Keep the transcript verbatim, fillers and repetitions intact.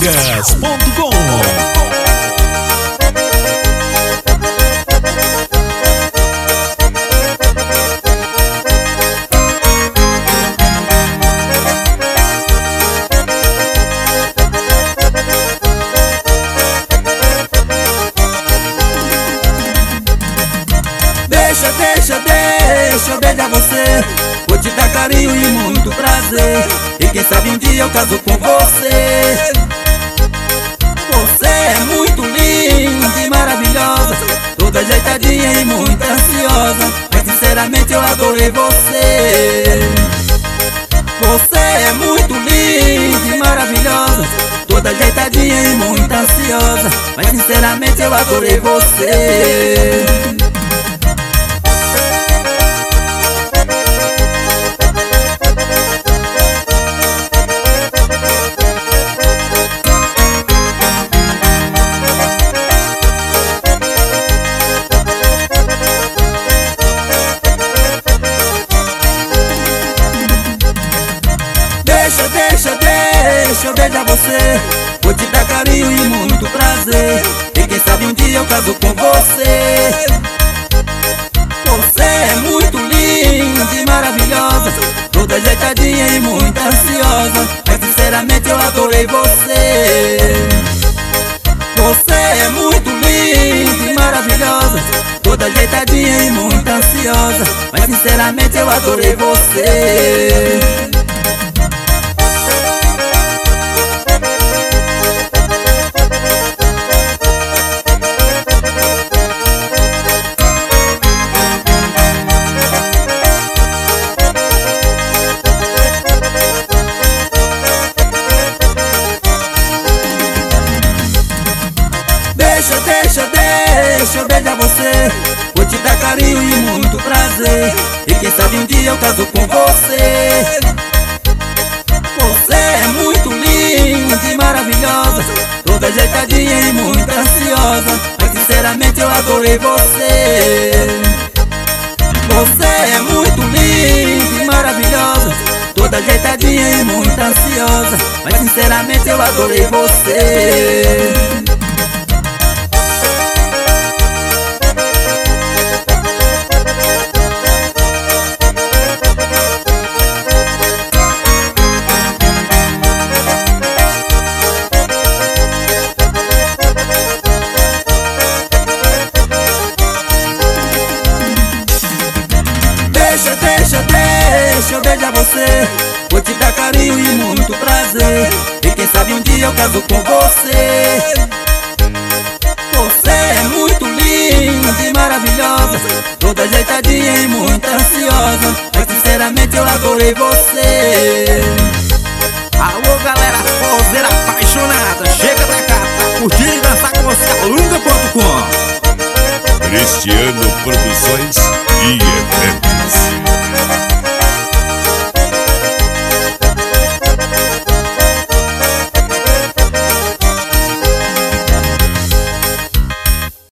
músicas ponto com. Deixa, deixa, deixa eu beijar você. Vou te dar carinho e muito prazer. E quem sabe um dia eu caso com você. Você é muito linda e maravilhosa, toda ajeitadinha e muito ansiosa. Mas sinceramente eu adorei você. Você é muito linda e maravilhosa, toda ajeitadinha e muito ansiosa. Mas sinceramente eu adorei você. Deixa, deixa, deixa eu beijar você. Vou te dar carinho e muito prazer. E quem sabe um dia eu caso com você. Você é muito linda e maravilhosa, toda ajeitadinha e muito ansiosa. Mas sinceramente eu adorei você. Você é muito linda e maravilhosa, toda ajeitadinha e muito ansiosa. Mas sinceramente eu adorei você. Deixa, deixa, deixa eu beijar você. Vou te dar carinho e muito prazer. E quem sabe um dia eu caso com você. Você é muito linda e maravilhosa, toda ajeitadinha e muito ansiosa. Mas sinceramente eu adorei você. Você é muito linda e maravilhosa, toda ajeitadinha e muito ansiosa. Mas sinceramente eu adorei você. Deixa, deixa, deixa eu beijar você. Vou te dar carinho e muito prazer. E quem sabe um dia eu caso com você. Você é muito linda e maravilhosa, toda ajeitadinha e muito ansiosa. Mas sinceramente eu adorei você. Alô galera, forrozeira apaixonada, chega pra cá, tá curtindo e dançar com você, alunga ponto com. Cristiano Produções e Evento.